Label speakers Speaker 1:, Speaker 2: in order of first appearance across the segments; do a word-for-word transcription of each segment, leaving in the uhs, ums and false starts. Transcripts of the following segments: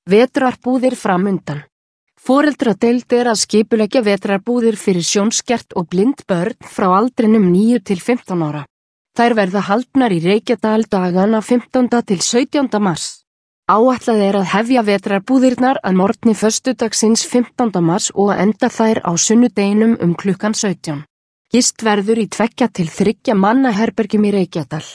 Speaker 1: Vetrarbúðir framundan. Foreldradeild er að skipuleggja vetrarbúðir fyrir sjónskert og blind börn frá aldrinum níu til fimmtán ára. Þær verða haldnar í Reykjadal dagana fimmtánda til sautjánda mars. Áætlað er að hefja vetrarbúðirnar að morgni föstudagsins fimmtánda mars og að enda þær á sunnudeginum um klukkan sautján. Gist verður í tveggja til þriggja manna herbergjum í Reykjadal.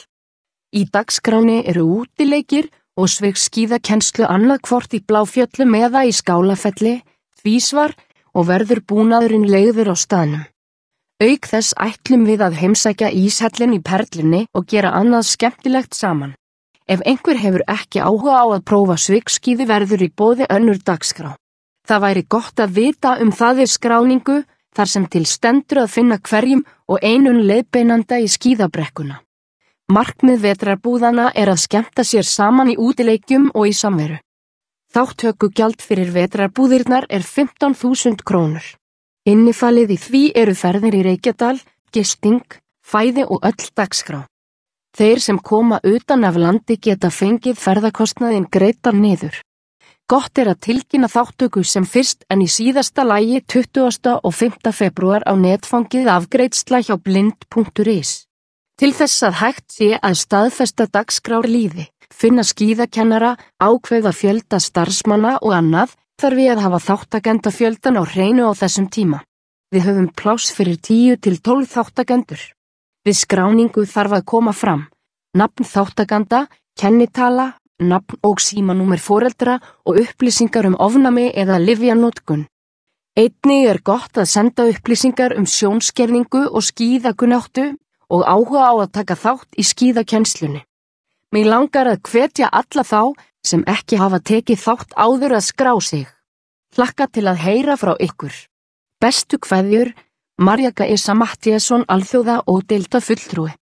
Speaker 1: Í dagskráni eru útileikir og svigskíðakennslu annað hvort í Bláfjöllum eða í Skálafelli, tvísvar og verður búnaðurinn leigður á staðnum. Auk þess ætlum við að heimsækja íshellin í Perlunni og gera annað skemmtilegt saman. Ef einhver hefur ekki áhuga á að prófa svigskíði verður í boði önnur dagskrá. Það væri gott að vita um það við skráningu þar sem til stendur að finna hverjum og einun leiðbeinanda í skíðabrekkuna. Markmið vetrarbúðana er að skemmta sér saman í útileikjum og í samveru. Þátttökugjald fyrir vetrarbúðirnar er fimmtán þúsund krónur. Innifalið í því eru ferðir í Reykjadal, gisting, fæði og öll dagskrá. Þeir sem koma utan af landi geta fengið ferðakostnaðinn greiddan niður. Gott er að tilkynna þátttöku sem fyrst en í síðasta lagi tuttugasta og fimmta febrúar á netfangið afgreiðsla hjá blind punktur is. Til þess að hægt sé að staðfesta dagskrár líði, finna skíðakennara, ákveða fjölda starfsmanna og annað, þarf við að hafa þáttakenda fjöldan á hreinu á þessum tíma. Við höfum pláss fyrir tíu til tólf þáttakendur. Við skráningu þarf að koma fram nafn þáttakanda, kennitala, nafn og símanúmer foreldra og upplýsingar um ofnami eða lyfjanotkun. Einnig er gott að senda upplýsingar um sjónskerðingu og skíðakunnáttu og áhuga á að taka þátt í skíðakennslunni. Mig langar að hvetja alla þá sem ekki hafa tekið þátt áður að skrá sig. Hlakka til að heyra frá ykkur. Bestu kveðjur, Marja Gæsa Matthíasson, alþjóða og deildarfulltrúi.